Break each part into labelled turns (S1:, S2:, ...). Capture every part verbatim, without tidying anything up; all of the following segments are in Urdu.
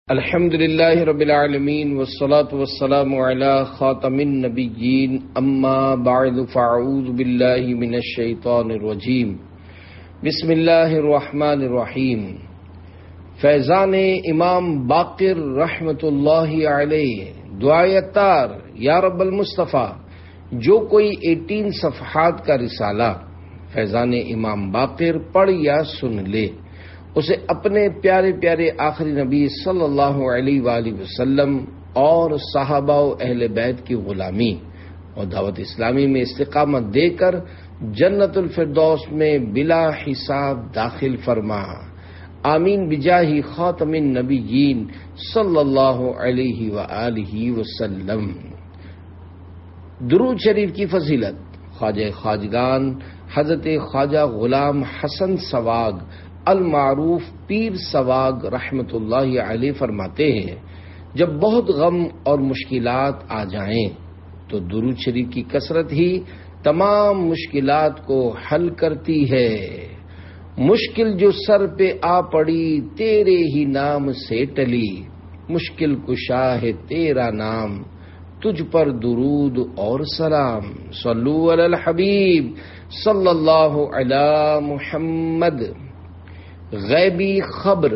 S1: الحمد للہ رب العالمین والصلاة والسلام علی خاتم النبیین اما بعد فاعوذ باللہ من الشیطان الرجیم بسم اللہ الرحمن الرحیم۔ فیضان امام باقر رحمت اللہ علیہ دعائے اتار یا رب المصطفیٰ۔ جو کوئی اٹھارہ صفحات کا رسالہ فیضان امام باقر پڑھ یا سن لے، اسے اپنے پیارے پیارے آخری نبی صلی اللہ علیہ وآلہ وسلم اور صحابہ و اہل بیت کی غلامی اور دعوت اسلامی میں استقامت دے کر جنت الفردوس میں بلا حساب داخل فرما، آمین بجاہ خاتم النبیین صلی اللہ علیہ وآلہ وسلم۔ درود شریف کی فضیلت خواجہ خواجگان حضرت خواجہ غلام حسن سواگ المعروف پیر سواگ رحمت اللہ علیہ فرماتے ہیں، جب بہت غم اور مشکلات آ جائیں تو درود شریف کی کثرت ہی تمام مشکلات کو حل کرتی ہے۔ مشکل جو سر پہ آ پڑی تیرے ہی نام سے ٹلی، مشکل کشا ہے تیرا نام تجھ پر درود اور سلام۔ صلو علی الحبیب صلی اللہ علی محمد۔ غیبی خبر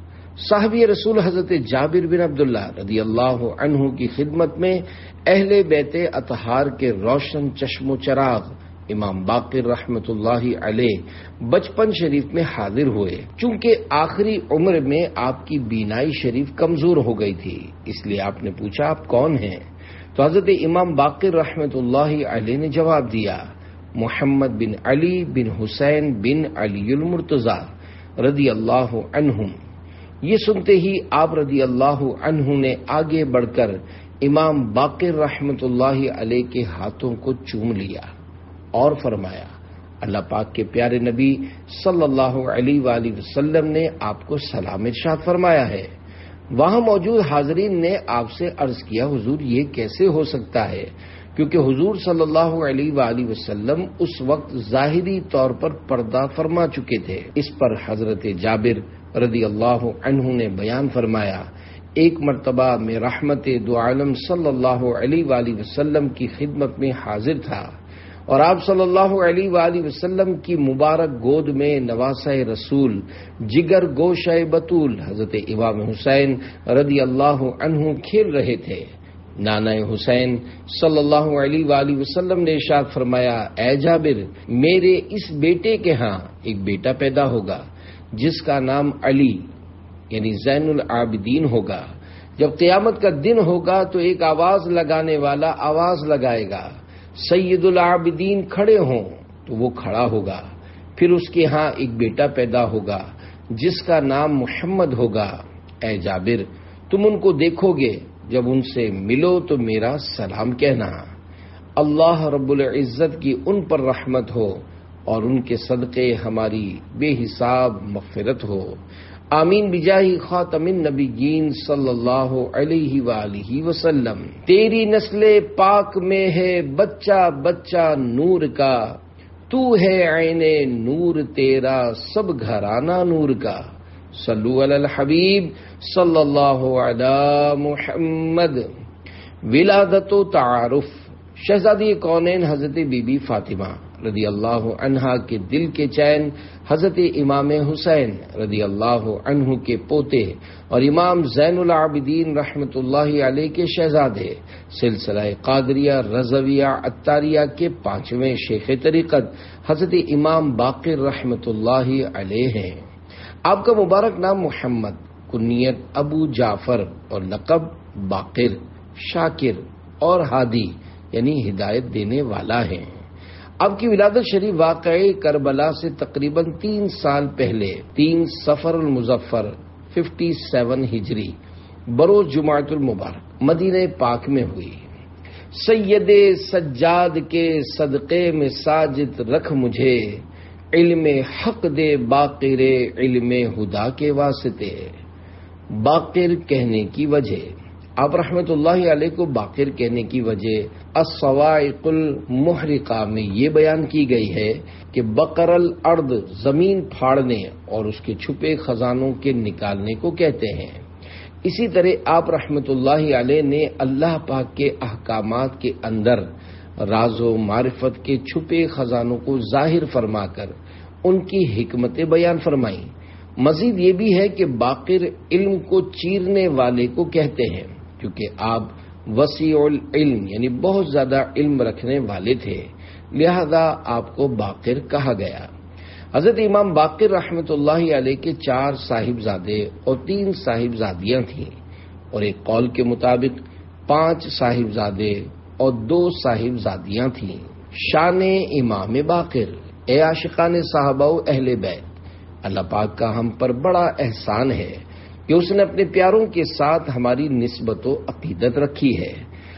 S1: صحابی رسول حضرت جابر بن عبداللہ رضی اللہ عنہ کی خدمت میں اہل بیت اطہار کے روشن چشم و چراغ امام باقر رحمت اللہ علیہ بچپن شریف میں حاضر ہوئے۔ چونکہ آخری عمر میں آپ کی بینائی شریف کمزور ہو گئی تھی، اس لیے آپ نے پوچھا آپ کون ہیں؟ تو حضرت امام باقر رحمت اللہ علیہ نے جواب دیا، محمد بن علی بن حسین بن علی المرتضیٰ رضی اللہ عنہم۔ یہ سنتے ہی آپ رضی اللہ عنہ نے آگے بڑھ کر امام باقر رحمت اللہ علیہ کے ہاتھوں کو چوم لیا اور فرمایا، اللہ پاک کے پیارے نبی صلی اللہ علیہ وآلہ وسلم نے آپ کو سلام ارشاد فرمایا ہے۔ وہاں موجود حاضرین نے آپ سے عرض کیا، حضور یہ کیسے ہو سکتا ہے؟ کیونکہ حضور صلی اللہ علیہ وآلہ وسلم اس وقت ظاہری طور پر پردہ فرما چکے تھے۔ اس پر حضرت جابر رضی اللہ عنہ نے بیان فرمایا، ایک مرتبہ میں رحمت دو عالم صلی اللہ علیہ وآلہ وسلم کی خدمت میں حاضر تھا اور آپ صلی اللہ علیہ وآلہ وسلم کی مبارک گود میں نواسہ رسول جگر گوشہ بطول حضرت امام حسین رضی اللہ عنہ کھیل رہے تھے۔ نانا حسین صلی اللہ علیہ وآلہ وسلم نے ارشاد فرمایا، اے جابر، میرے اس بیٹے کے ہاں ایک بیٹا پیدا ہوگا جس کا نام علی یعنی زین العابدین ہوگا۔ جب قیامت کا دن ہوگا تو ایک آواز لگانے والا آواز لگائے گا، سید العابدین کھڑے ہوں تو وہ کھڑا ہوگا۔ پھر اس کے ہاں ایک بیٹا پیدا ہوگا جس کا نام محمد ہوگا۔ اے جابر، تم ان کو دیکھو گے، جب ان سے ملو تو میرا سلام کہنا۔ اللہ رب العزت کی ان پر رحمت ہو اور ان کے صدقے ہماری بے حساب مغفرت ہو، آمین بجاہ خاتم النبیین صلی اللہ علیہ وآلہ وسلم۔ تیری نسل پاک میں ہے بچہ بچہ نور کا، تو ہے عین نور تیرا سب گھرانہ نور کا۔ صلو علی الحبیب صلی اللہ علی محمد۔ ولادت و تعارف شہزادی کونین حضرت بی بی فاطمہ رضی اللہ عنہا کے دل کے چین حضرت امام حسین رضی اللہ عنہ کے پوتے اور امام زین العابدین رحمت اللہ علیہ کے شہزادے، سلسلہ قادریہ رضویہ عطاریہ کے پانچویں شیخ طریقت حضرت امام باقر رحمت اللہ علیہ ہیں۔ آپ کا مبارک نام محمد، کنیت ابو جعفر اور لقب باقر، شاکر اور ہادی یعنی ہدایت دینے والا ہے۔ آپ کی ولادت شریف واقعی کربلا سے تقریباً تین سال پہلے تین صفر المظفر ففٹی سیون ہجری بروز جمعۃ المبارک مدینہ پاک میں ہوئی۔ سید سجاد کے صدقے میں ساجد رکھ مجھے، علم حق دے باقر علم ہدا کے واسطے۔ باقر کہنے کی وجہ، آپ رحمت اللہ علیہ کو باقر کہنے کی وجہ الصواعق المحرقہ میں یہ بیان کی گئی ہے کہ بقر الارض زمین پھاڑنے اور اس کے چھپے خزانوں کے نکالنے کو کہتے ہیں۔ اسی طرح آپ رحمت اللہ علیہ نے اللہ پاک کے احکامات کے اندر راز و معرفت کے چھپے خزانوں کو ظاہر فرما کر ان کی حکمتیں بیان فرمائیں۔ مزید یہ بھی ہے کہ باقر علم کو چیرنے والے کو کہتے ہیں، کیونکہ آپ وسیع العلم یعنی بہت زیادہ علم رکھنے والے تھے، لہذا آپ کو باقر کہا گیا۔ حضرت امام باقر رحمت اللہ علیہ کے چار صاحبزادے اور تین صاحبزادیاں تھیں، اور ایک قول کے مطابق پانچ صاحبزادے اور دو صاحبزادیاں تھیں۔ شان امام باقر، اے عاشقان صحابہ و اہل بیت، اللہ پاک کا ہم پر بڑا احسان ہے کہ اس نے اپنے پیاروں کے ساتھ ہماری نسبت و عقیدت رکھی ہے۔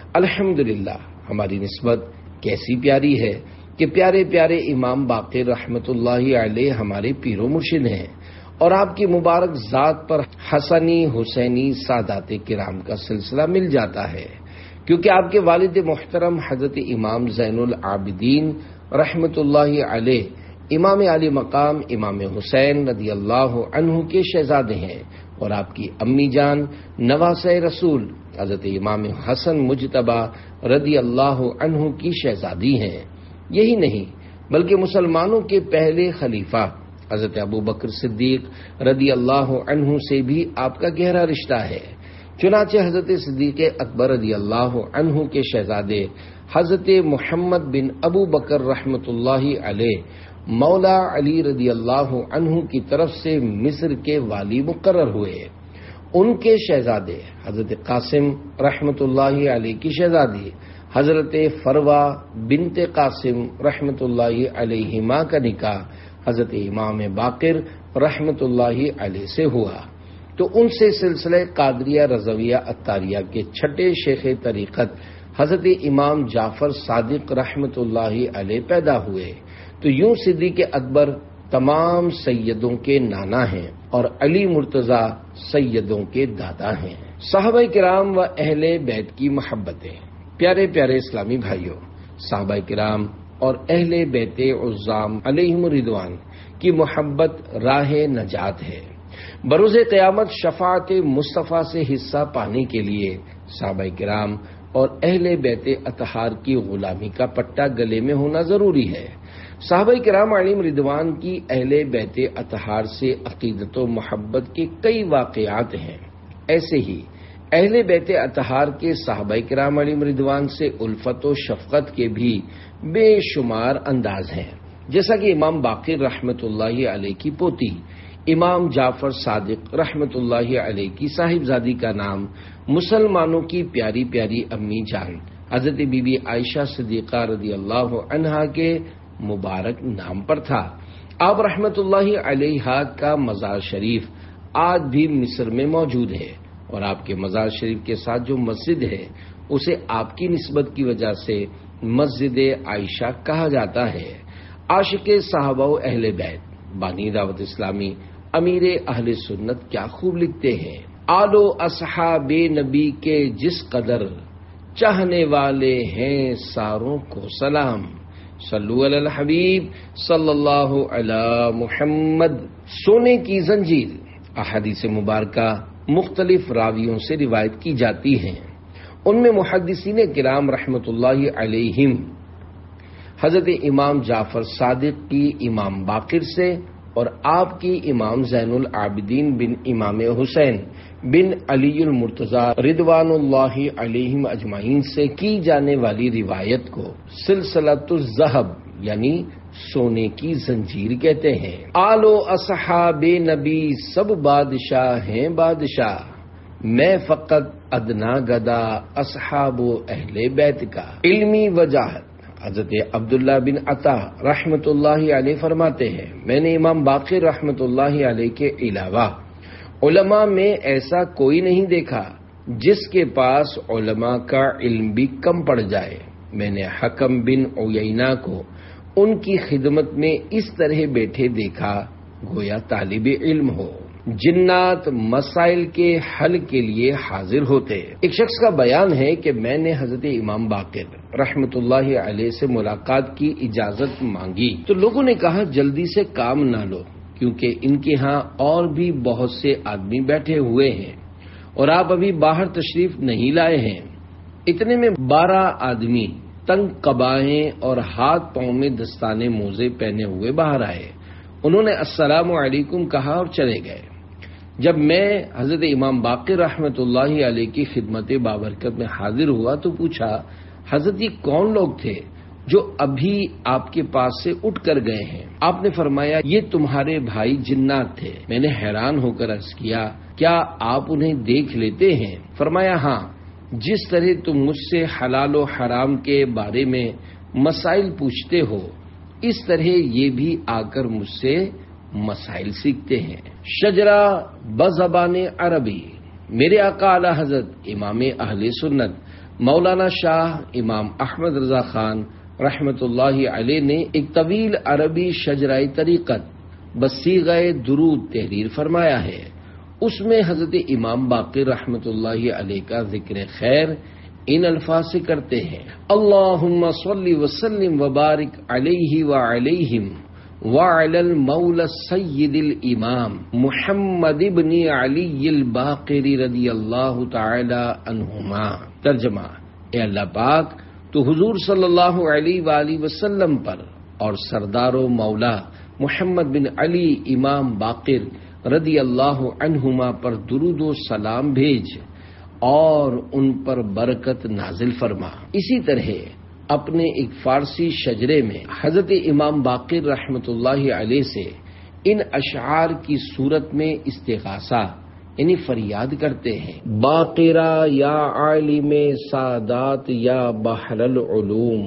S1: الحمدللہ ہماری نسبت کیسی پیاری ہے کہ پیارے پیارے امام باقر رحمت اللہ علیہ ہمارے پیر و مرشد ہیں، اور آپ کی مبارک ذات پر حسنی حسینی سادات کرام کا سلسلہ مل جاتا ہے، کیونکہ آپ کے والد محترم حضرت امام زین العابدین رحمت اللہ علیہ امام علی مقام امام حسین رضی اللہ عنہ کے شہزادے ہیں، اور آپ کی امی جان نواسہ رسول حضرت امام حسن مجتبی رضی اللہ عنہ کی شہزادی ہیں۔ یہی نہیں بلکہ مسلمانوں کے پہلے خلیفہ حضرت ابو بکر صدیق رضی اللہ عنہ سے بھی آپ کا گہرا رشتہ ہے۔ چنانچہ حضرت صدیق اکبر رضی اللہ عنہ کے شہزادے حضرت محمد بن ابو بکر رحمت اللہ علیہ مولا علی رضی اللہ عنہ کی طرف سے مصر کے والی مقرر ہوئے۔ ان کے شہزادے حضرت قاسم رحمت اللہ علیہ کی شہزادی حضرت فروہ بنت قاسم رحمت اللہ علیہما کا نکاح حضرت امام باقر رحمت اللہ علیہ سے ہوا، تو ان سے سلسلہ قادریہ رضویہ عطاریہ کے چھٹے شیخ طریقت حضرت امام جعفر صادق رحمت اللہ علیہ پیدا ہوئے۔ تو یوں صدیق اکبر تمام سیدوں کے نانا ہیں اور علی مرتضی سیدوں کے دادا ہیں۔ صحابہ کرام و اہل بیت کی محبتیں۔ پیارے پیارے اسلامی بھائیوں، صحابہ کرام اور اہل بیت عظام علیہم رضوان کی محبت راہ نجات ہے۔ بروز قیامت شفاعت مصطفیٰ سے حصہ پانے کے لیے صحابہ کرام اور اہل بیت اطہار کی غلامی کا پٹا گلے میں ہونا ضروری ہے۔ صحابہ کرام علیہم رضوان کی اہل بیت اطہار سے عقیدت و محبت کے کئی واقعات ہیں، ایسے ہی اہل بیت اطہار کے صحابہ کرام علیہم رضوان سے الفت و شفقت کے بھی بے شمار انداز ہیں، جیسا کہ امام باقر رحمت اللہ علیہ کی پوتی امام جعفر صادق رحمت اللہ علیہ کی صاحبزادی کا نام مسلمانوں کی پیاری پیاری امی جان حضرت بی بی عائشہ صدیقہ رضی اللہ عنہا کے مبارک نام پر تھا۔ آپ رحمت اللہ علیہ کا مزار شریف آج بھی مصر میں موجود ہے، اور آپ کے مزار شریف کے ساتھ جو مسجد ہے اسے آپ کی نسبت کی وجہ سے مسجد عائشہ کہا جاتا ہے۔ عاشق صحابہ و اہل بیت بانی دعوت اسلامی امیر اہل سنت کیا خوب لکھتے ہیں، آل و اصحاب نبی کے جس قدر چاہنے والے ہیں ساروں کو سلام، صلو علی الحبیب صلی اللہ علی محمد۔ سونے کی زنجیر احادیث مبارکہ مختلف راویوں سے روایت کی جاتی ہیں، ان میں محدثین کرام رحمت اللہ علیہم حضرت امام جعفر صادق کی امام باقر سے اور آپ کی امام زین العابدین بن امام حسین بن علی المرتضی رضوان اللہ علیہم اجمعین سے کی جانے والی روایت کو سلسلۃ الذہب یعنی سونے کی زنجیر کہتے ہیں۔ آل و اصحاب نبی سب بادشاہ ہیں بادشاہ، میں فقط ادنا گدا اصحاب و اہل بیت کا۔ علمی وجاہت حضرت عبداللہ بن عطا رحمت اللہ علیہ فرماتے ہیں، میں نے امام باقر رحمت اللہ علیہ کے علاوہ علماء میں ایسا کوئی نہیں دیکھا جس کے پاس علماء کا علم بھی کم پڑ جائے۔ میں نے حکم بن عیینہ کو ان کی خدمت میں اس طرح بیٹھے دیکھا گویا طالب علم ہو، جنات مسائل کے حل کے لیے حاضر ہوتے۔ ایک شخص کا بیان ہے کہ میں نے حضرت امام باقر رحمت اللہ علیہ سے ملاقات کی اجازت مانگی تو لوگوں نے کہا جلدی سے کام نہ لو، کیونکہ ان کے ہاں اور بھی بہت سے آدمی بیٹھے ہوئے ہیں اور آپ ابھی باہر تشریف نہیں لائے ہیں۔ اتنے میں بارہ آدمی تنگ قبائیں اور ہاتھ پاؤں میں دستانے موزے پہنے ہوئے باہر آئے۔ انہوں نے السلام علیکم کہا اور چلے گئے۔ جب میں حضرت امام باقر رحمۃ اللہ علیہ کی خدمت بابرکت میں حاضر ہوا تو پوچھا، حضرت یہ کون لوگ تھے جو ابھی آپ کے پاس سے اٹھ کر گئے ہیں؟ آپ نے فرمایا یہ تمہارے بھائی جنات تھے۔ میں نے حیران ہو کر عرض کیا، کیا آپ انہیں دیکھ لیتے ہیں؟ فرمایا ہاں، جس طرح تم مجھ سے حلال و حرام کے بارے میں مسائل پوچھتے ہو اس طرح یہ بھی آ کر مجھ سے مسائل سیکھتے ہیں۔ شجرہ بزبان عربی، میرے آقا اعلی حضرت امام اہل سنت مولانا شاہ امام احمد رضا خان رحمت اللہ علیہ نے ایک طویل عربی شجرہ طریقت بصیغہ درود تحریر فرمایا ہے۔ اس میں حضرت امام باقر رحمت اللہ علیہ کا ذکر خیر ان الفاظ سے کرتے ہیں، اللہم صلی وسلم وبارک علیہ وعلیہم وعلی المولا السید الامام محمد ابن علی الباقر رضی اللہ تعالی عنہما۔ ترجمہ، اے اللہ پاک تو حضور صلی اللہ علیہ وآلہ وسلم پر اور سردار و مولا محمد بن علی امام باقر رضی اللہ عنہما پر درود و سلام بھیج اور ان پر برکت نازل فرما۔ اسی طرح اپنے ایک فارسی شجرے میں حضرت امام باقر رحمت اللہ علیہ سے ان اشعار کی صورت میں استغاثہ یعنی فریاد کرتے ہیں، باقرہ یا عالم سادات یا بحر العلوم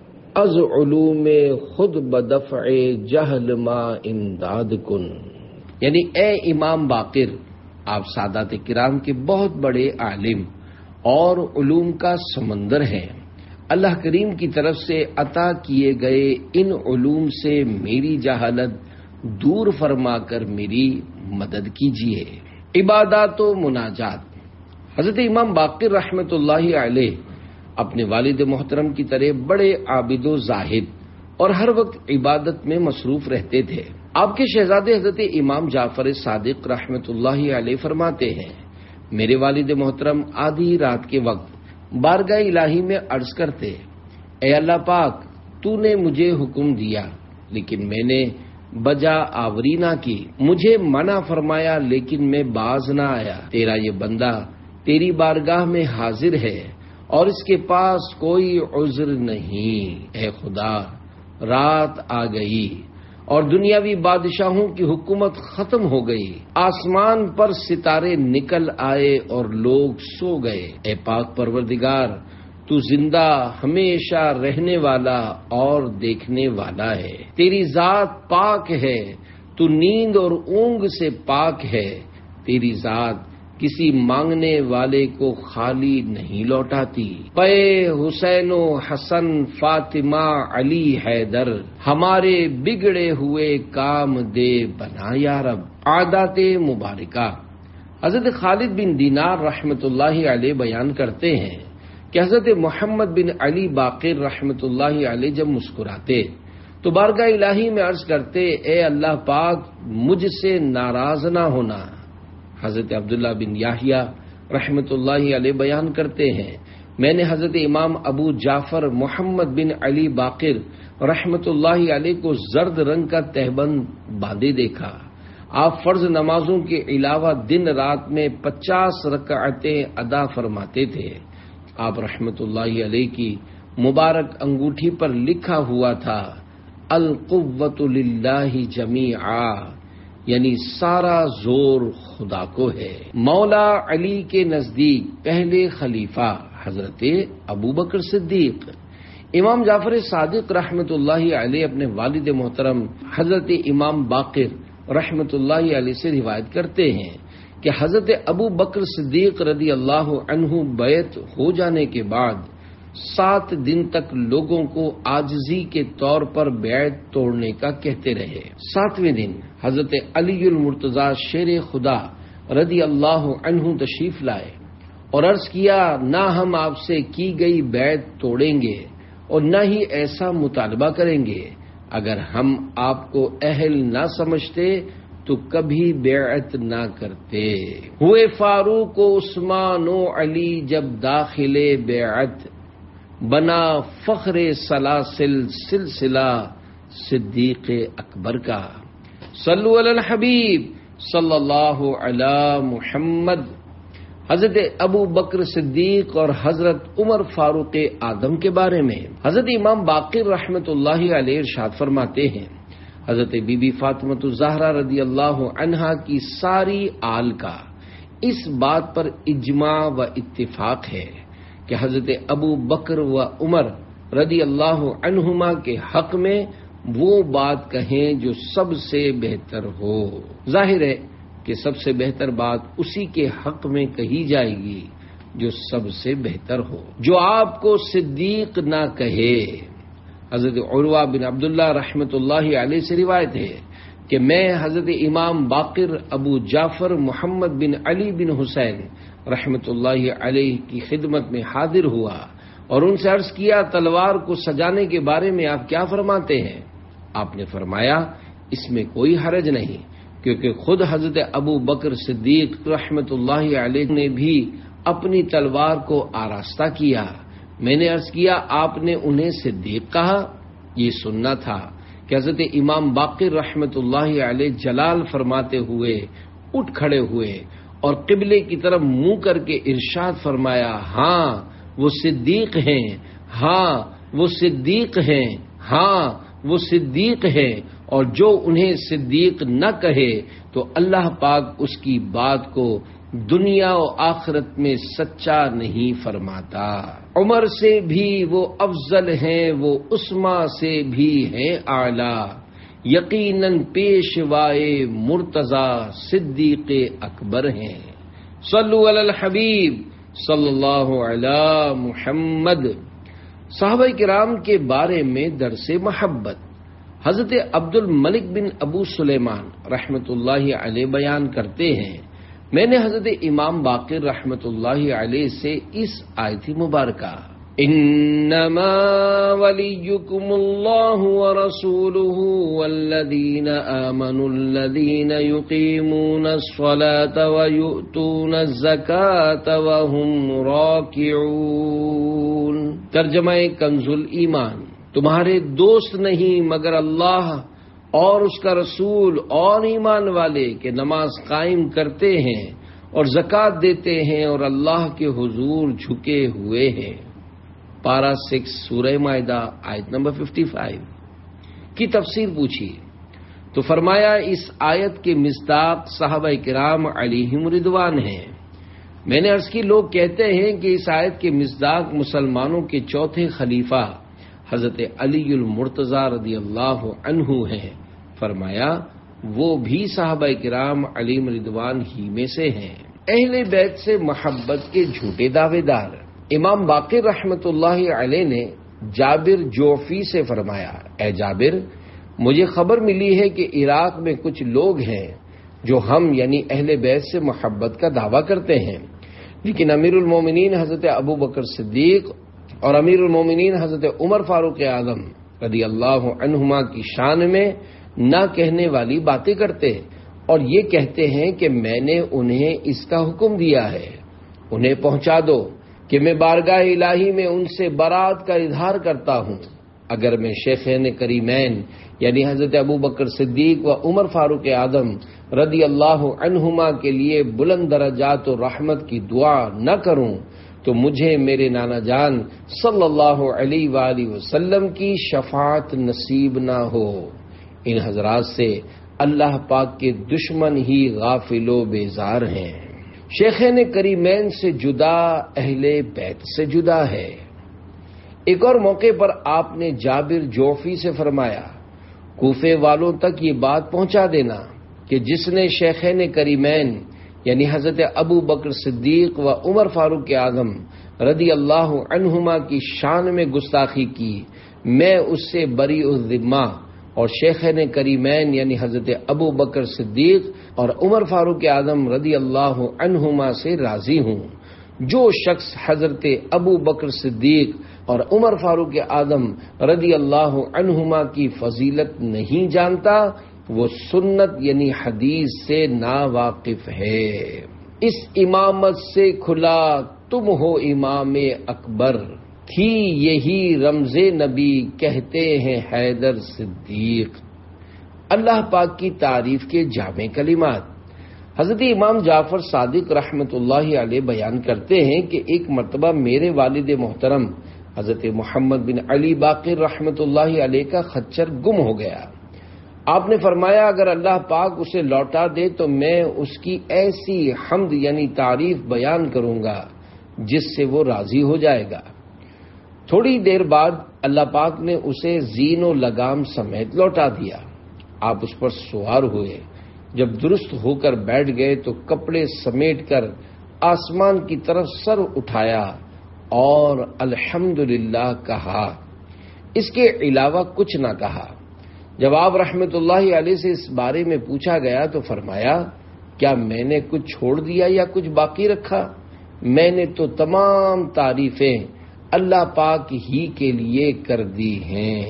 S1: از علوم خود بدفع جہل ما امداد کن، یعنی اے امام باقر، آپ سادات کرام کے بہت بڑے عالم اور علوم کا سمندر ہیں، اللہ کریم کی طرف سے عطا کیے گئے ان علوم سے میری جہالت دور فرما کر میری مدد کیجیے۔ عبادات و مناجات، حضرت امام باقر رحمت اللہ علیہ اپنے والد محترم کی طرح بڑے عابد و زاہد اور ہر وقت عبادت میں مصروف رہتے تھے۔ آپ کے شہزادے حضرت امام جعفر صادق رحمت اللہ علیہ فرماتے ہیں، میرے والد محترم آدھی رات کے وقت بارگاہ الہی میں عرض کرتے، اے اللہ پاک تو نے مجھے حکم دیا لیکن میں نے بجا آوری نہ کی، مجھے منع فرمایا لیکن میں باز نہ آیا، تیرا یہ بندہ تیری بارگاہ میں حاضر ہے اور اس کے پاس کوئی عذر نہیں، اے خدا رات آ گئی اور دنیاوی بادشاہوں کی حکومت ختم ہو گئی، آسمان پر ستارے نکل آئے اور لوگ سو گئے، اے پاک پروردگار تو زندہ ہمیشہ رہنے والا اور دیکھنے والا ہے، تیری ذات پاک ہے، تو نیند اور اونگ سے پاک ہے، تیری ذات کسی مانگنے والے کو خالی نہیں لوٹاتی، پے حسین و حسن فاطمہ علی حیدر ہمارے بگڑے ہوئے کام دے بنا یا رب۔ عادات مبارکہ، حضرت خالد بن دینار رحمت اللہ علیہ بیان کرتے ہیں کہ حضرت محمد بن علی باقر رحمت اللہ علیہ جب مسکراتے تو بارگاہ الہی میں عرض کرتے، اے اللہ پاک مجھ سے ناراض نہ ہونا۔ حضرت عبداللہ بن یحییٰ رحمت اللہ علیہ بیان کرتے ہیں، میں نے حضرت امام ابو جعفر محمد بن علی باقر رحمت اللہ علیہ کو زرد رنگ کا تہبند باندھے دیکھا۔ آپ فرض نمازوں کے علاوہ دن رات میں پچاس رکعتیں ادا فرماتے تھے۔ آپ رحمت اللہ علیہ کی مبارک انگوٹھی پر لکھا ہوا تھا، القوۃ للہ جمیعا، یعنی سارا زور خدا کو ہے۔ مولا علی کے نزدیک پہلے خلیفہ حضرت ابو بکر صدیق۔ امام جعفر صادق رحمت اللہ علیہ اپنے والد محترم حضرت امام باقر رحمت اللہ علیہ سے روایت کرتے ہیں کہ حضرت ابو بکر صدیق رضی اللہ عنہ بیعت ہو جانے کے بعد سات دن تک لوگوں کو عاجزی کے طور پر بیعت توڑنے کا کہتے رہے۔ ساتویں دن حضرت علی المرتضی شیر خدا رضی اللہ عنہ تشریف لائے اور عرض کیا، نہ ہم آپ سے کی گئی بیعت توڑیں گے اور نہ ہی ایسا مطالبہ کریں گے، اگر ہم آپ کو اہل نہ سمجھتے تو کبھی بیعت نہ کرتے۔ ہوئے فاروق و عثمان و علی جب داخل بیعت، بنا فخر سلاسل سلسلہ صدیق اکبر کا۔ صلو علی الحبیب صلی اللہ علی محمد۔ حضرت ابو بکر صدیق اور حضرت عمر فاروق اعظم کے بارے میں حضرت امام باقر رحمۃ اللہ علیہ ارشاد فرماتے ہیں، حضرت بی بی فاطمہ الزہرا رضی اللہ عنہا کی ساری آل کا اس بات پر اجماع و اتفاق ہے کہ حضرت ابو بکر و عمر رضی اللہ عنہما کے حق میں وہ بات کہیں جو سب سے بہتر ہو۔ ظاہر ہے کہ سب سے بہتر بات اسی کے حق میں کہی جائے گی جو سب سے بہتر ہو۔ جو آپ کو صدیق نہ کہے، حضرت عروہ بن عبداللہ رحمۃ اللہ علیہ سے روایت ہے کہ میں حضرت امام باقر ابو جعفر محمد بن علی بن حسین رحمۃ اللہ علیہ کی خدمت میں حاضر ہوا اور ان سے عرض کیا، تلوار کو سجانے کے بارے میں آپ کیا فرماتے ہیں؟ آپ نے فرمایا، اس میں کوئی حرج نہیں، کیونکہ خود حضرت ابو بکر صدیق رحمۃ اللہ علیہ نے بھی اپنی تلوار کو آراستہ کیا۔ میں نے عرض کیا، آپ نے انہیں صدیق کہا؟ یہ سننا تھا کہ حضرت امام باقر رحمۃ اللہ علیہ جلال فرماتے ہوئے اٹھ کھڑے ہوئے اور قبلے کی طرف منہ کر کے ارشاد فرمایا، ہاں وہ صدیق ہیں، ہاں وہ صدیق ہیں، ہاں وہ صدیق ہیں، اور جو انہیں صدیق نہ کہے تو اللہ پاک اس کی بات کو دنیا و آخرت میں سچا نہیں فرماتا۔ عمر سے بھی وہ افضل ہیں، وہ عثمان سے بھی ہیں اعلیٰ، یقیناً پیشوائے مرتضی صدیق اکبر ہیں۔ صلو علی الحبیب صلی اللہ علی محمد۔ صحابہ کرام کے بارے میں درس محبت حضرت عبد الملک بن ابو سلیمان رحمۃ اللہ علیہ بیان کرتے ہیں، میں نے حضرت امام باقر رحمۃ اللہ علیہ سے اس آیت مبارکہ انما ولیکم اللہ ورسولہ والذین آمنوا الذین یقیمون الصلاة ویؤتون الزکاة وهم راکعون۔ ترجمہ کنز الایمان، تمہارے دوست نہیں مگر اللہ اور اس کا رسول اور ایمان والے کہ نماز قائم کرتے ہیں اور زکوٰۃ دیتے ہیں اور اللہ کے حضور جھکے ہوئے ہیں۔ پارہ سکس سورہ مائدہ آیت نمبر ففٹی فائیو کی تفسیر پوچھی تو فرمایا، اس آیت کے مصداق صحابہ کرام علیہم رضوان ہیں۔ میں نے عرض کی، لوگ کہتے ہیں کہ اس آیت کے مصداق مسلمانوں کے چوتھے خلیفہ حضرت علی المرتضی رضی اللہ عنہ ہیں۔ فرمایا، وہ بھی صحابہ کرام علیہم رضوان ہی میں سے ہیں۔ اہل بیت سے محبت کے جھوٹے دعوے دار امام باقر رحمۃ اللہ علیہ نے جابر جوفی سے فرمایا، اے جابر، مجھے خبر ملی ہے کہ عراق میں کچھ لوگ ہیں جو ہم یعنی اہل بیت سے محبت کا دعویٰ کرتے ہیں، لیکن امیر المومنین حضرت ابو بکر صدیق اور امیر المومنین حضرت عمر فاروق اعظم رضی اللہ عنہما کی شان میں نہ کہنے والی باتیں کرتے اور یہ کہتے ہیں کہ میں نے انہیں اس کا حکم دیا ہے، انہیں پہنچا دو کہ میں بارگاہ الہی میں ان سے برات کا اظہار کرتا ہوں۔ اگر میں شیخین کریمین یعنی حضرت ابو بکر صدیق و عمر فاروق اعظم رضی اللہ عنہما کے لیے بلند درجات و رحمت کی دعا نہ کروں تو مجھے میرے نانا جان صلی اللہ علیہ وآلہ وسلم کی شفاعت نصیب نہ ہو۔ ان حضرات سے اللہ پاک کے دشمن ہی غافل و بیزار ہیں۔ شیخین کریمین سے جدا اہل بیت سے جدا ہے۔ ایک اور موقع پر آپ نے جابر جوفی سے فرمایا، کوفے والوں تک یہ بات پہنچا دینا کہ جس نے شیخین کریمین یعنی حضرت ابو بکر صدیق و عمر فاروق اعظم رضی اللہ عنہما کی شان میں گستاخی کی، میں اس سے بری الذمہ اور شیخین کریمین یعنی حضرت ابو بکر صدیق اور عمر فاروق اعظم رضی اللہ عنہما سے راضی ہوں۔ جو شخص حضرت ابو بکر صدیق اور عمر فاروق اعظم رضی اللہ عنہما کی فضیلت نہیں جانتا، وہ سنت یعنی حدیث سے ناواقف ہے۔ اس امامت سے کھلا تم ہو امام اکبر، تھی یہی رمز نبی کہتے ہیں حیدر صدیق۔ اللہ پاک کی تعریف کے جامع کلمات۔ حضرت امام جعفر صادق رحمۃ اللہ علیہ بیان کرتے ہیں کہ ایک مرتبہ میرے والد محترم حضرت محمد بن علی باقر رحمۃ اللہ علیہ کا خچر گم ہو گیا۔ آپ نے فرمایا اگر اللہ پاک اسے لوٹا دے تو میں اس کی ایسی حمد یعنی تعریف بیان کروں گا جس سے وہ راضی ہو جائے گا۔ تھوڑی دیر بعد اللہ پاک نے اسے زین و لگام سمیت لوٹا دیا۔ آپ اس پر سوار ہوئے، جب درست ہو کر بیٹھ گئے تو کپڑے سمیٹ کر آسمان کی طرف سر اٹھایا اور الحمدللہ کہا، اس کے علاوہ کچھ نہ کہا۔ جب آپ رحمت اللہ علیہ سے اس بارے میں پوچھا گیا تو فرمایا، کیا میں نے کچھ چھوڑ دیا یا کچھ باقی رکھا؟ میں نے تو تمام تعریفیں اللہ پاک ہی کے لیے کر دی ہیں۔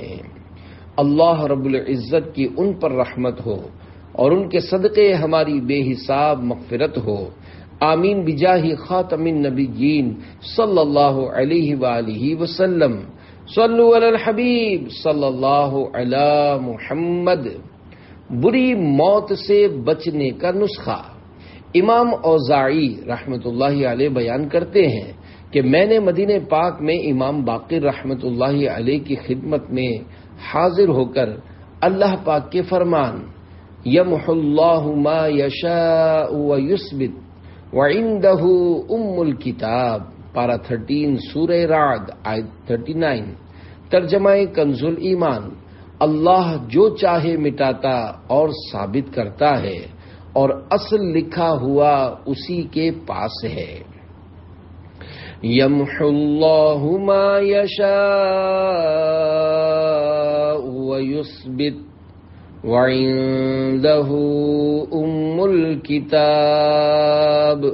S1: اللہ رب العزت کی ان پر رحمت ہو اور ان کے صدقے ہماری بے حساب مغفرت ہو۔ آمین بجاہ خاتم النبیین صلی اللہ علیہ وآلہ وسلم۔ صلو علی الحبیب صلی اللہ علی محمد۔ بری موت سے بچنے کا نسخہ۔ امام اوزاعی رحمت اللہ علیہ بیان کرتے ہیں کہ میں نے مدینہ پاک میں امام باقر رحمت اللہ علیہ کی خدمت میں حاضر ہو کر اللہ پاک کے فرمان یمحو اللہ ما یشاء ویثبت وعندہ ام الکتاب پارہ تھرٹین سورہ رعد آیت تھرٹی نائن، ترجمہ کنز الایمان، اللہ جو چاہے مٹاتا اور ثابت کرتا ہے اور اصل لکھا ہوا اسی کے پاس ہے۔ یمحو اللہ ما یشاء ویثبت وعندہ ام الکتاب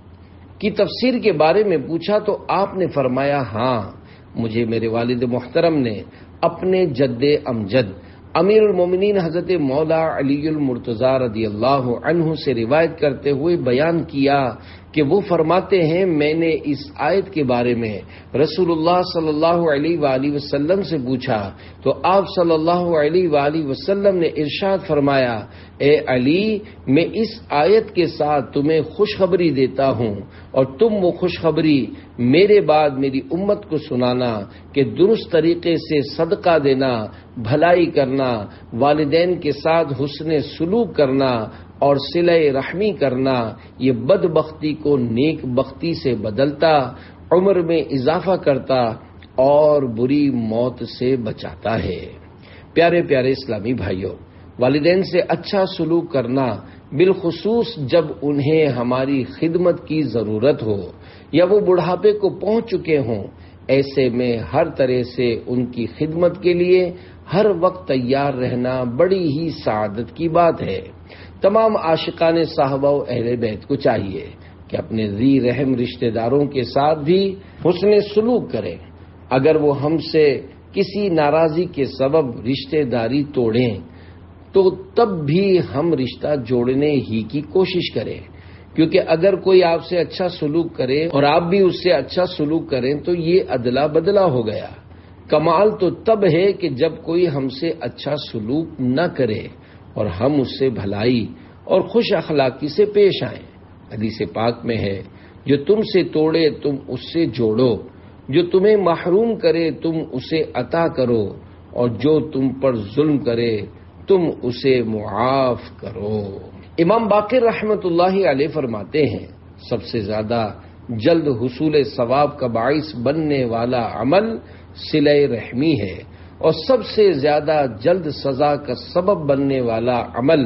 S1: کی تفسیر کے بارے میں پوچھا تو آپ نے فرمایا، ہاں مجھے میرے والد محترم نے اپنے جد امجد امیر المومنین حضرت مولا علی المرتضی رضی اللہ عنہ سے روایت کرتے ہوئے بیان کیا کہ وہ فرماتے ہیں میں نے اس آیت کے بارے میں رسول اللہ صلی اللہ علیہ وآلہ وسلم سے پوچھا تو آپ صلی اللہ علیہ وآلہ وسلم نے ارشاد فرمایا، اے علی میں اس آیت کے ساتھ تمہیں خوشخبری دیتا ہوں اور تم وہ خوشخبری میرے بعد میری امت کو سنانا کہ درست طریقے سے صدقہ دینا، بھلائی کرنا، والدین کے ساتھ حسن سلوک کرنا اور صلہ رحمی کرنا یہ بدبختی کو نیک بختی سے بدلتا، عمر میں اضافہ کرتا اور بری موت سے بچاتا ہے۔ پیارے پیارے اسلامی بھائیوں، والدین سے اچھا سلوک کرنا بالخصوص جب انہیں ہماری خدمت کی ضرورت ہو یا وہ بڑھاپے کو پہنچ چکے ہوں، ایسے میں ہر طرح سے ان کی خدمت کے لیے ہر وقت تیار رہنا بڑی ہی سعادت کی بات ہے۔ تمام عاشقان صحابہ و اہل بیت کو چاہیے کہ اپنے ذی رحم رشتہ داروں کے ساتھ بھی حسن سلوک کریں۔ اگر وہ ہم سے کسی ناراضی کے سبب رشتہ داری توڑیں تو تب بھی ہم رشتہ جوڑنے ہی کی کوشش کریں، کیونکہ اگر کوئی آپ سے اچھا سلوک کرے اور آپ بھی اس سے اچھا سلوک کریں تو یہ ادلا بدلا ہو گیا۔ کمال تو تب ہے کہ جب کوئی ہم سے اچھا سلوک نہ کرے اور ہم اس سے بھلائی اور خوش اخلاقی سے پیش آئیں۔ حدیث پاک میں ہے، جو تم سے توڑے تم اس سے جوڑو، جو تمہیں محروم کرے تم اسے عطا کرو، اور جو تم پر ظلم کرے تم اسے معاف کرو۔ امام باقر رحمت اللہ علیہ فرماتے ہیں، سب سے زیادہ جلد حصول ثواب کا باعث بننے والا عمل صلہ رحمی ہے، اور سب سے زیادہ جلد سزا کا سبب بننے والا عمل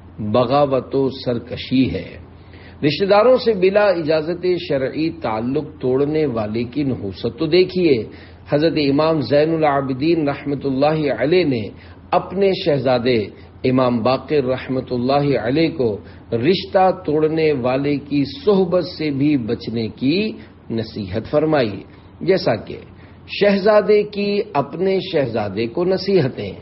S1: بغاوت و سرکشی ہے۔ رشتہ داروں سے بلا اجازت شرعی تعلق توڑنے والے کی نحوست تو دیکھیے۔ حضرت امام زین العابدین رحمت اللہ علیہ نے اپنے شہزادے امام باقر رحمت اللہ علیہ کو رشتہ توڑنے والے کی صحبت سے بھی بچنے کی نصیحت فرمائی، جیسا کہ شہزادے کی اپنے شہزادے کو نصیحتیں،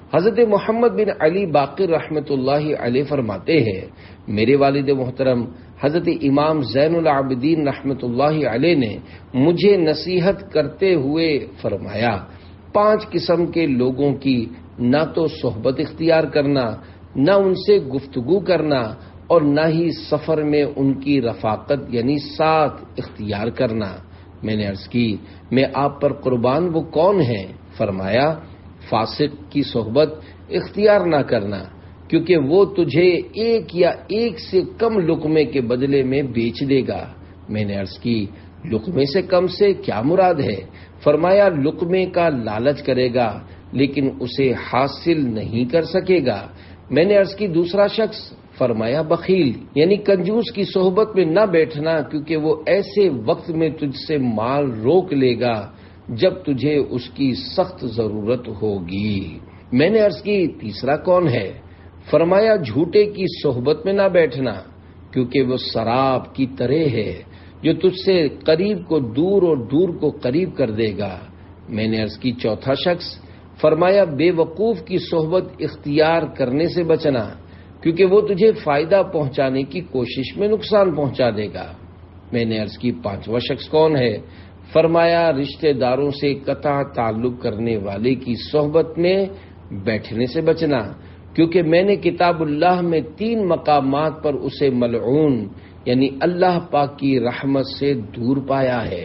S1: حضرت محمد بن علی باقر رحمۃ اللہ علیہ فرماتے ہیں، میرے والد محترم حضرت امام زین العابدین رحمۃ اللہ علیہ نے مجھے نصیحت کرتے ہوئے فرمایا، پانچ قسم کے لوگوں کی نہ تو صحبت اختیار کرنا، نہ ان سے گفتگو کرنا، اور نہ ہی سفر میں ان کی رفاقت یعنی ساتھ اختیار کرنا۔ میں نے عرض کی، میں آپ پر قربان وہ کون ہیں؟ فرمایا، فاسق کی صحبت اختیار نہ کرنا، کیونکہ وہ تجھے ایک یا ایک سے کم لقمے کے بدلے میں بیچ دے گا۔ میں نے عرض کی، لقمے سے کم سے کیا مراد ہے؟ فرمایا، لقمے کا لالچ کرے گا لیکن اسے حاصل نہیں کر سکے گا۔ میں نے عرض کی، دوسرا شخص؟ فرمایا، بخیل یعنی کنجوس کی صحبت میں نہ بیٹھنا، کیونکہ وہ ایسے وقت میں تجھ سے مال روک لے گا جب تجھے اس کی سخت ضرورت ہوگی۔ میں نے عرض کی، تیسرا کون ہے؟ فرمایا، جھوٹے کی صحبت میں نہ بیٹھنا، کیونکہ وہ سراب کی طرح ہے جو تجھ سے قریب کو دور اور دور کو قریب کر دے گا۔ میں نے عرض کی، چوتھا شخص؟ فرمایا، بے وقوف کی صحبت اختیار کرنے سے بچنا، کیونکہ وہ تجھے فائدہ پہنچانے کی کوشش میں نقصان پہنچا دے گا۔ میں نے عرض کی، پانچواں شخص کون ہے؟ فرمایا، رشتہ داروں سے قطع تعلق کرنے والے کی صحبت میں بیٹھنے سے بچنا، کیونکہ میں نے کتاب اللہ میں تین مقامات پر اسے ملعون یعنی اللہ پاک کی رحمت سے دور پایا ہے۔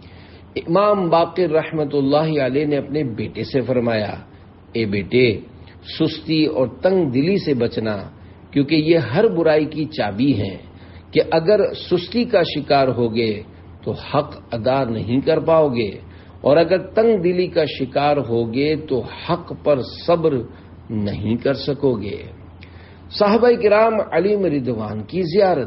S1: امام باقر رحمت اللہ علیہ نے اپنے بیٹے سے فرمایا، اے بیٹے، سستی اور تنگ دلی سے بچنا، کیونکہ یہ ہر برائی کی چابی ہیں کہ اگر سستی کا شکار ہوگے تو حق ادا نہیں کر پاؤ گے، اور اگر تنگ دلی کا شکار ہوگے تو حق پر صبر نہیں کر سکو گے۔ صحابہ کرام علیہم رضوان کی زیارت۔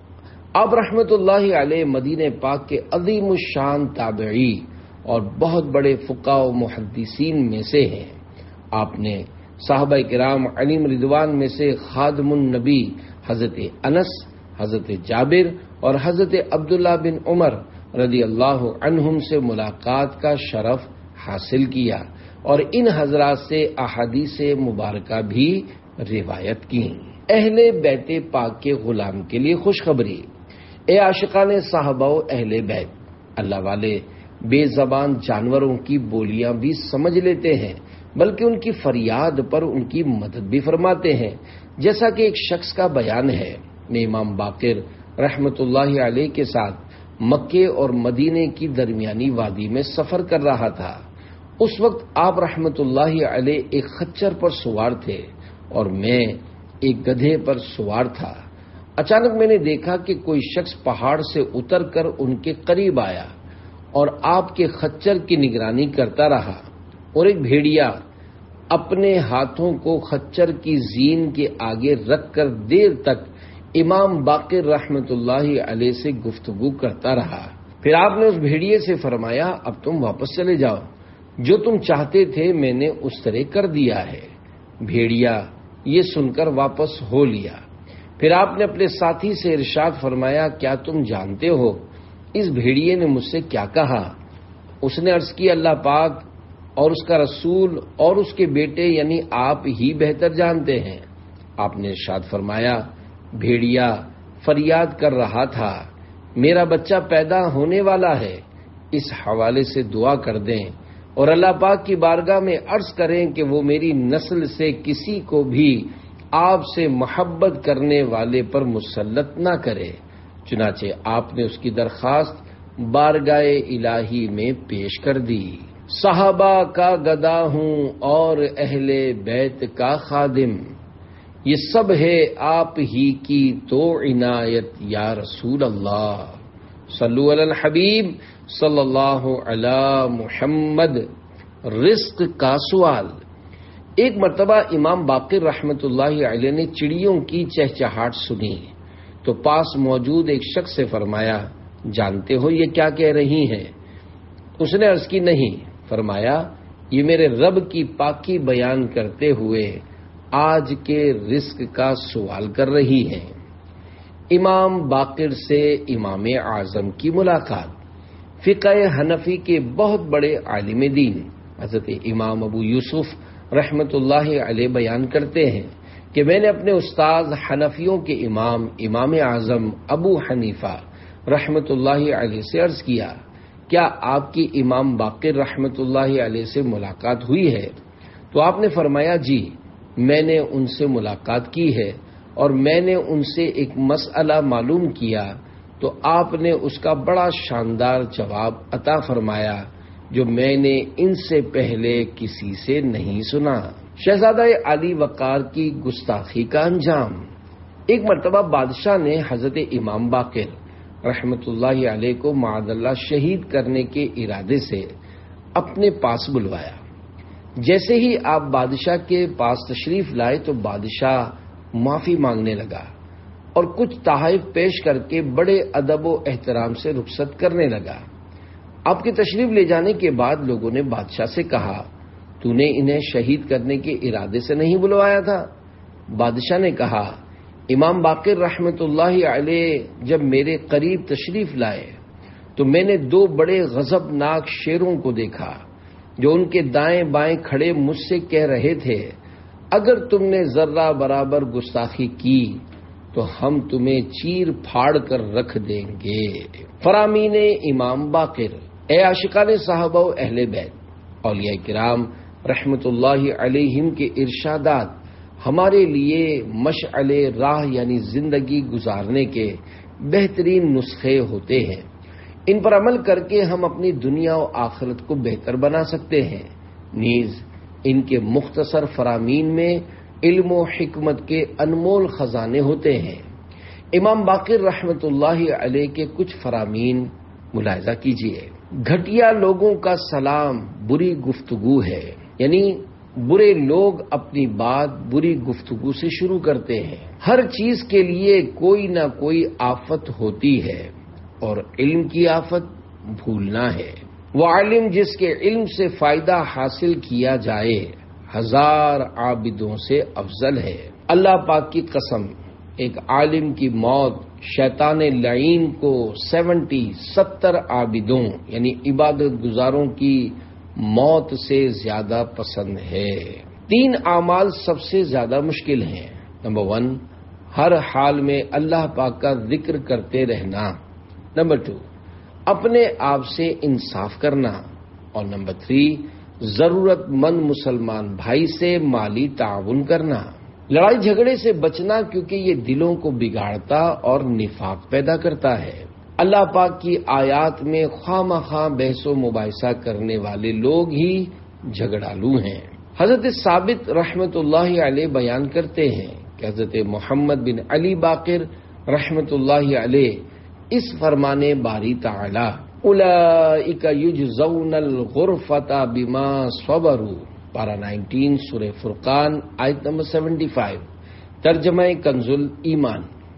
S1: آپ رحمت اللہ علیہ مدینہ پاک کے عظیم الشان تابعی اور بہت بڑے فقہاء و محدثین میں سے ہیں۔ آپ نے صحابہ کرام علیہم رضوان میں سے خادم النبی حضرت انس، حضرت جابر اور حضرت عبداللہ بن عمر رضی اللہ عنہم سے ملاقات کا شرف حاصل کیا اور ان حضرات سے احادیث مبارکہ بھی روایت کی۔ اہل بیت پاک کے غلام کے لیے خوشخبری۔ اے عاشقان صحابہ و اہل بیت، اللہ والے بے زبان جانوروں کی بولیاں بھی سمجھ لیتے ہیں، بلکہ ان کی فریاد پر ان کی مدد بھی فرماتے ہیں، جیسا کہ ایک شخص کا بیان ہے۔ میں امام باقر رحمت اللہ علیہ کے ساتھ مکے اور مدینے کی درمیانی وادی میں سفر کر رہا تھا۔ اس وقت آپ رحمت اللہ علیہ ایک خچر پر سوار تھے اور میں ایک گدھے پر سوار تھا۔ اچانک میں نے دیکھا کہ کوئی شخص پہاڑ سے اتر کر ان کے قریب آیا اور آپ کے خچر کی نگرانی کرتا رہا، اور ایک بھیڑیا اپنے ہاتھوں کو خچر کی زین کے آگے رکھ کر دیر تک امام باقر رحمت اللہ علیہ سے گفتگو کرتا رہا۔ پھر آپ نے اس بھیڑیے سے فرمایا، اب تم واپس چلے جاؤ، جو تم چاہتے تھے میں نے اس طرح کر دیا ہے۔ بھیڑیا یہ سن کر واپس ہو لیا۔ پھر آپ نے اپنے ساتھی سے ارشاد فرمایا، کیا تم جانتے ہو اس بھیڑیے نے مجھ سے کیا کہا؟ اس نے عرض کی، اللہ پاک اور اس کا رسول اور اس کے بیٹے یعنی آپ ہی بہتر جانتے ہیں۔ آپ نے ارشاد فرمایا، بھیڑیا فریاد کر رہا تھا، میرا بچہ پیدا ہونے والا ہے، اس حوالے سے دعا کر دیں اور اللہ پاک کی بارگاہ میں عرض کریں کہ وہ میری نسل سے کسی کو بھی آپ سے محبت کرنے والے پر مسلط نہ کرے۔ چنانچہ آپ نے اس کی درخواست بارگاہ الہی میں پیش کر دی۔ صحابہ کا گدا ہوں اور اہل بیت کا خادم، یہ سب ہے آپ ہی کی تو عنایت یا رسول اللہ۔ صلو علی الحبیب صلی اللہ علی محمد۔ رزق کا سوال۔ ایک مرتبہ امام باقر رحمت اللہ علیہ نے چڑیوں کی چہچہاٹ سنی تو پاس موجود ایک شخص سے فرمایا، جانتے ہو یہ کیا کہہ رہی ہیں؟ اس نے عرض کی، نہیں۔ فرمایا، یہ میرے رب کی پاکی بیان کرتے ہوئے آج کے رزق کا سوال کر رہی ہیں۔ امام باقر سے امام اعظم کی ملاقات۔ فقہ حنفی کے بہت بڑے عالم دین حضرت امام ابو یوسف رحمت اللہ علیہ بیان کرتے ہیں کہ میں نے اپنے استاذ حنفیوں کے امام امام اعظم ابو حنیفہ رحمت اللہ علیہ سے عرض کیا، کیا آپ کی امام باقر رحمت اللہ علیہ سے ملاقات ہوئی ہے؟ تو آپ نے فرمایا جی، میں نے ان سے ملاقات کی ہے اور میں نے ان سے ایک مسئلہ معلوم کیا تو آپ نے اس کا بڑا شاندار جواب عطا فرمایا جو میں نے ان سے پہلے کسی سے نہیں سنا۔ شہزادہ علی وقار کی گستاخی کا انجام۔ ایک مرتبہ بادشاہ نے حضرت امام باقر رحمت اللہ علیہ کو معاذ اللہ شہید کرنے کے ارادے سے اپنے پاس بلوایا۔ جیسے ہی آپ بادشاہ کے پاس تشریف لائے تو بادشاہ معافی مانگنے لگا اور کچھ تحائف پیش کر کے بڑے ادب و احترام سے رخصت کرنے لگا۔ آپ کے تشریف لے جانے کے بعد لوگوں نے بادشاہ سے کہا، تو نے انہیں شہید کرنے کے ارادے سے نہیں بلوایا تھا؟ بادشاہ نے کہا، امام باقر رحمت اللہ علیہ جب میرے قریب تشریف لائے تو میں نے دو بڑے غضبناک شیروں کو دیکھا جو ان کے دائیں بائیں کھڑے مجھ سے کہہ رہے تھے، اگر تم نے ذرہ برابر گستاخی کی تو ہم تمہیں چیر پھاڑ کر رکھ دیں گے۔ فرامین امام باقر، اے عاشقان صحابہ و اہل بیت، اولیاء کرام رحمت اللہ علیہم کے ارشادات ہمارے لیے مشعل راہ یعنی زندگی گزارنے کے بہترین نسخے ہوتے ہیں۔ ان پر عمل کر کے ہم اپنی دنیا و آخرت کو بہتر بنا سکتے ہیں۔ نیز ان کے مختصر فرامین میں علم و حکمت کے انمول خزانے ہوتے ہیں۔ امام باقر رحمت اللہ علیہ کے کچھ فرامین ملاحظہ کیجیے۔ گھٹیا لوگوں کا سلام بری گفتگو ہے، یعنی برے لوگ اپنی بات بری گفتگو سے شروع کرتے ہیں۔ ہر چیز کے لیے کوئی نہ کوئی آفت ہوتی ہے اور علم کی آفت بھولنا ہے۔ وہ عالم جس کے علم سے فائدہ حاصل کیا جائے ہزار عابدوں سے افضل ہے۔ اللہ پاک کی قسم، ایک عالم کی موت شیطان لعین کو سیونٹی ستر عابدوں یعنی عبادت گزاروں کی موت سے زیادہ پسند ہے۔ تین اعمال سب سے زیادہ مشکل ہیں۔ نمبر ون، ہر حال میں اللہ پاک کا ذکر کرتے رہنا۔ نمبر ٹو، اپنے آپ سے انصاف کرنا۔ اور نمبر تھری، ضرورت مند مسلمان بھائی سے مالی تعاون کرنا۔ لڑائی جھگڑے سے بچنا کیونکہ یہ دلوں کو بگاڑتا اور نفاق پیدا کرتا ہے۔ اللہ پاک کی آیات میں خواہ مخواہ بحث و مباحثہ کرنے والے لوگ ہی جھگڑالو ہیں۔ حضرت ثابت رحمت اللہ علیہ بیان کرتے ہیں کہ حضرت محمد بن علی باقر رحمت اللہ علیہ اس فرمانے باری تعالی اولئک یجزون الغرفۃ بما صبروا پارہ نائنٹین سورہ فرقان آیت نمبر سیونٹی فائیو، ترجمہ کنز ایمان،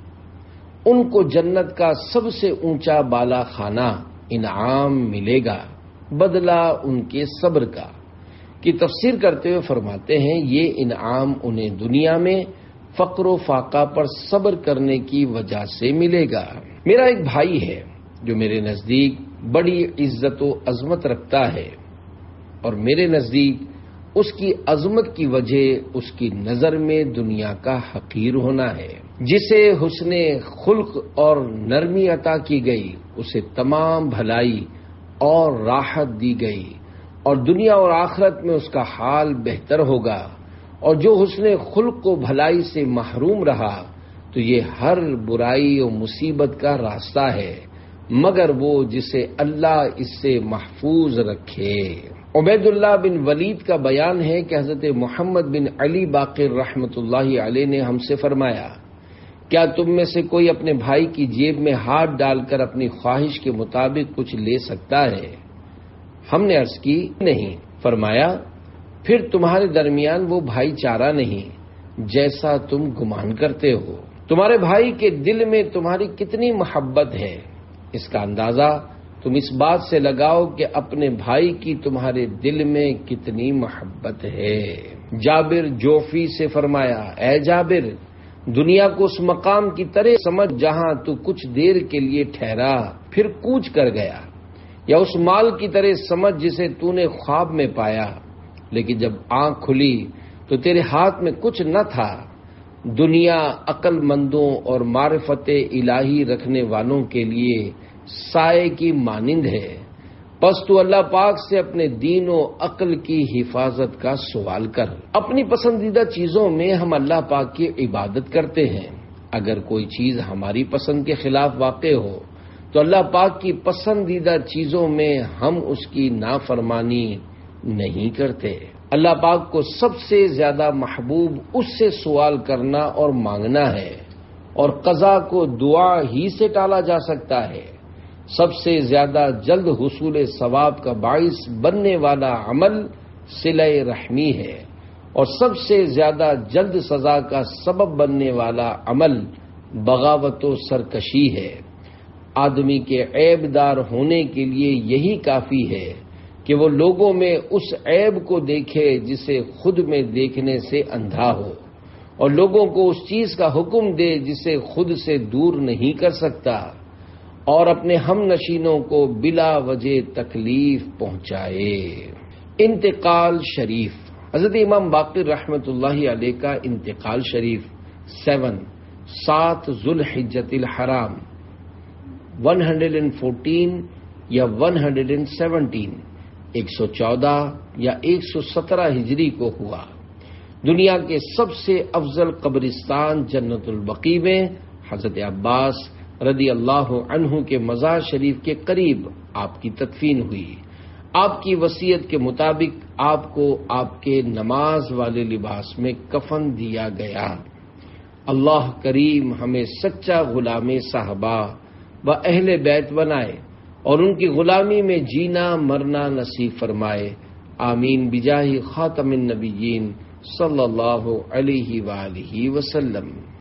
S1: ان کو جنت کا سب سے اونچا بالا خانہ انعام ملے گا بدلہ ان کے صبر کا۔ کی تفسیر کرتے ہوئے فرماتے ہیں یہ انعام انہیں دنیا میں فقر و فاقہ پر صبر کرنے کی وجہ سے ملے گا۔ میرا ایک بھائی ہے جو میرے نزدیک بڑی عزت و عظمت رکھتا ہے اور میرے نزدیک اس کی عظمت کی وجہ اس کی نظر میں دنیا کا حقیر ہونا ہے۔ جسے حسن خلق اور نرمی عطا کی گئی اسے تمام بھلائی اور راحت دی گئی اور دنیا اور آخرت میں اس کا حال بہتر ہوگا، اور جو حسن خلق و بھلائی سے محروم رہا تو یہ ہر برائی و مصیبت کا راستہ ہے مگر وہ جسے اللہ اس سے محفوظ رکھے۔ عبید اللہ بن ولید کا بیان ہے کہ حضرت محمد بن علی باقر رحمت اللہ علیہ نے ہم سے فرمایا، کیا تم میں سے کوئی اپنے بھائی کی جیب میں ہاتھ ڈال کر اپنی خواہش کے مطابق کچھ لے سکتا ہے؟ ہم نے عرض کی نہیں۔ فرمایا پھر تمہارے درمیان وہ بھائی چارہ نہیں جیسا تم گمان کرتے ہو۔ تمہارے بھائی کے دل میں تمہاری کتنی محبت ہے، اس کا اندازہ تم اس بات سے لگاؤ کہ اپنے بھائی کی تمہارے دل میں کتنی محبت ہے۔ جابر جوفی سے فرمایا، اے جابر، دنیا کو اس مقام کی طرح سمجھ جہاں تو کچھ دیر کے لیے ٹھہرا پھر کوچ کر گیا، یا اس مال کی طرح سمجھ جسے تو نے خواب میں پایا لیکن جب آنکھ کھلی تو تیرے ہاتھ میں کچھ نہ تھا۔ دنیا عقل مندوں اور معرفت الہی رکھنے والوں کے لیے سائے کی مانند ہے، پس تو اللہ پاک سے اپنے دین و عقل کی حفاظت کا سوال کر۔ اپنی پسندیدہ چیزوں میں ہم اللہ پاک کی عبادت کرتے ہیں، اگر کوئی چیز ہماری پسند کے خلاف واقع ہو تو اللہ پاک کی پسندیدہ چیزوں میں ہم اس کی نافرمانی نہیں کرتے۔ اللہ پاک کو سب سے زیادہ محبوب اس سے سوال کرنا اور مانگنا ہے، اور قضا کو دعا ہی سے ٹالا جا سکتا ہے۔ سب سے زیادہ جلد حصول ثواب کا باعث بننے والا عمل صلہ رحمی ہے، اور سب سے زیادہ جلد سزا کا سبب بننے والا عمل بغاوت و سرکشی ہے۔ آدمی کے عیب دار ہونے کے لیے یہی کافی ہے کہ وہ لوگوں میں اس عیب کو دیکھے جسے خود میں دیکھنے سے اندھا ہو، اور لوگوں کو اس چیز کا حکم دے جسے خود سے دور نہیں کر سکتا، اور اپنے ہم نشینوں کو بلا وجہ تکلیف پہنچائے۔ انتقال شریف۔ حضرت امام باقر رحمۃ اللہ علیہ کا انتقال شریف سیون سات ذوالحجۃ الحرام ون ہنڈریڈ اینڈ فورٹین یا ون ہنڈریڈ اینڈ سیونٹین ایک سو چودہ یا ایک سو سترہ ہجری کو ہوا۔ دنیا کے سب سے افضل قبرستان جنت البقیع میں حضرت عباس رضی اللہ عنہ کے مزار شریف کے قریب آپ کی تدفین ہوئی۔ آپ کی وصیت کے مطابق آپ کو آپ کے نماز والے لباس میں کفن دیا گیا۔ اللہ کریم ہمیں سچا غلام صحابہ و اہل بیت بنائے اور ان کی غلامی میں جینا مرنا نصیب فرمائے، آمین بجاہ خاتم النبیین صلی اللہ علیہ وآلہ وسلم۔